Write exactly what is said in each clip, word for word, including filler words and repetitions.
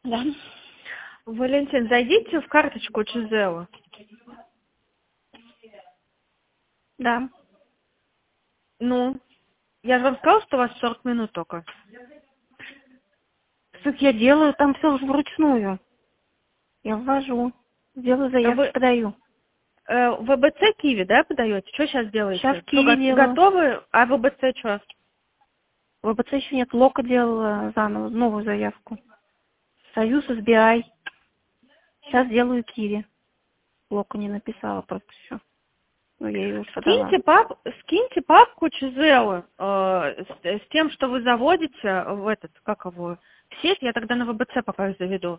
Да. Валентин, зайдите в карточку Чизео. Да. Ну, я же вам сказала, что у вас сорок минут только. Так я делаю там все вручную. Я ввожу. Делаю заявку, Вы подаю. э, в ВБЦ Киви, да, подаете? Что сейчас делаете? Сейчас Что, Киви го- делаю. готовы? А в ВБЦ что? В ВБЦ еще нет. Лока делала заново, новую заявку. Союз эс би ай. Сейчас делаю Киви. Лока не написала просто все. Ну, я ее уже подала. Скиньте, пап, скиньте папку Чизео э, с, с тем, что вы заводите в этот, как его, в сеть, я тогда на ВБЦ пока их заведу.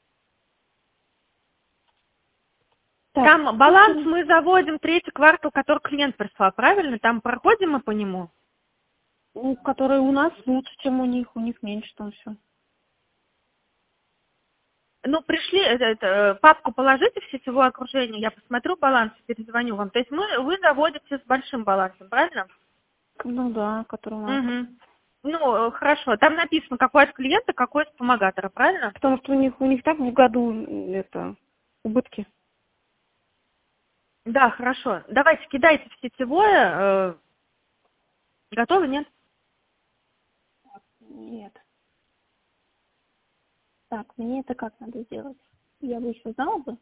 Так, Там баланс мы заводим третий квартал, который клиент прислал, правильно? Там проходим мы по нему? ну, которые у нас лучше, чем у них. У них меньше там все. Ну, пришли, это, это, папку положите в сетевое окружение, я посмотрю баланс и перезвоню вам. То есть мы, вы заводите с большим балансом, правильно? Ну да, которые у нас. Угу. Ну, э, хорошо. Там написано, какой от клиента, какой от вспомогатора, правильно? Потому что у них у них так в году это убытки. Да, хорошо. Давайте, кидайте в сетевое. Э, готовы, нет? Нет. Так, мне это как надо сделать? Я бы еще знала бы.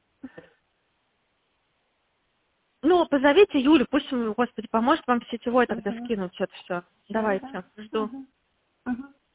Ну, позовите Юлю, пусть, м, господи, поможет вам в сетевой тогда Ага. скинуть это все. Сейчас, да. Давайте, жду. Ага. Ага.